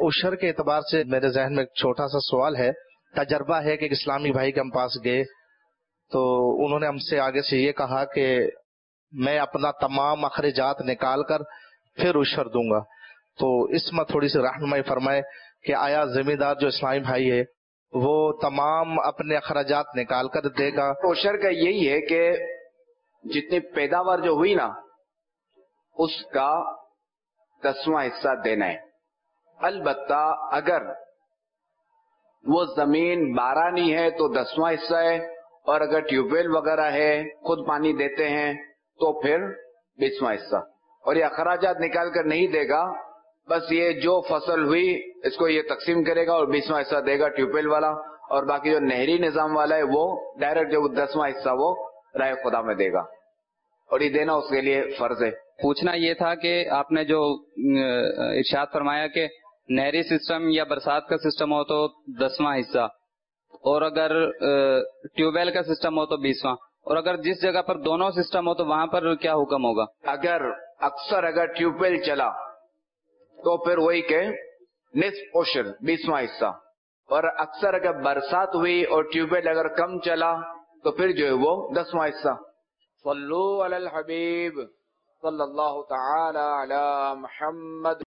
عشر کے اعتبار سے میرے ذہن میں ایک چھوٹا سا سوال ہے. تجربہ ہے کہ ایک اسلامی بھائی کے ہم پاس گئے تو انہوں نے ہم سے آگے سے یہ کہا کہ میں اپنا تمام اخراجات نکال کر پھر عشر دوں گا. تو اس میں تھوڑی سی رہنمائی فرمائے کہ آیا زمیندار جو اسلامی بھائی ہے وہ تمام اپنے اخراجات نکال کر دے گا؟ عشر کا یہی ہے کہ جتنی پیداوار جو ہوئی نا اس کا 10واں حصہ دینا ہے. البتہ اگر وہ زمین بارانی ہے تو 10واں حصہ ہے، اور اگر ٹیوب ویل وغیرہ ہے خود پانی دیتے ہیں تو پھر 20واں حصہ. اور یہ اخراجات نکال کر نہیں دے گا، بس یہ جو فصل ہوئی اس کو یہ تقسیم کرے گا اور 20واں حصہ دے گا ٹیوب ویل والا، اور باقی جو نہری نظام والا ہے وہ ڈائریکٹ جو 10واں حصہ وہ رائے خدا میں دے گا، اور یہ دینا اس کے لیے فرض ہے. پوچھنا یہ تھا کہ آپ نے جو ارشاد فرمایا کہ نہری سسٹم یا برسات کا سسٹم ہو تو 10واں حصہ، اور اگر ٹیوب ویل کا سسٹم ہو تو 20واں، اور اگر جس جگہ پر دونوں سسٹم ہو تو وہاں پر کیا حکم ہوگا؟ اگر ٹیوب ویل چلا تو پھر وہی کہ نصف عشر 20واں حصہ، اور اکثر اگر برسات ہوئی اور ٹیوب ویل اگر کم چلا تو پھر جو ہے وہ 10واں حصہ. صلو علی الحبیب صلی اللہ تعالی علی محمد.